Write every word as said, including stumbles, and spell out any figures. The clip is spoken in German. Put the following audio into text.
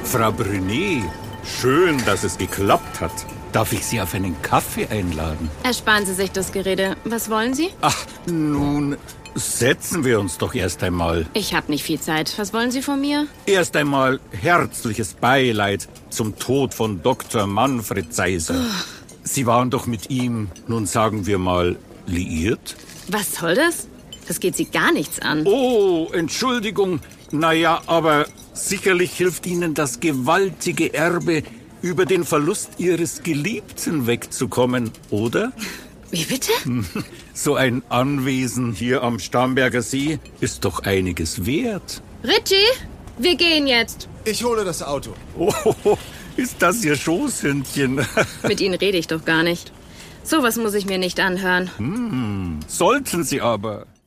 Frau Brunet, schön, dass es geklappt hat. Darf ich Sie auf einen Kaffee einladen? Ersparen Sie sich das Gerede. Was wollen Sie? Ach, nun, setzen wir uns doch erst einmal. Ich habe nicht viel Zeit. Was wollen Sie von mir? Erst einmal herzliches Beileid zum Tod von Doktor Manfred Seiser. Oh. Sie waren doch mit ihm, nun sagen wir mal, liiert? Was soll das? Das geht Sie gar nichts an. Oh, Entschuldigung. Naja, aber sicherlich hilft Ihnen das gewaltige Erbe, über den Verlust Ihres Geliebten wegzukommen, oder? Wie bitte? So ein Anwesen hier am Starnberger See ist doch einiges wert. Richie, wir gehen jetzt. Ich hole das Auto. Oh, ist das Ihr Schoßhündchen? Mit Ihnen rede ich doch gar nicht. Sowas muss ich mir nicht anhören. Hm, sollten Sie aber.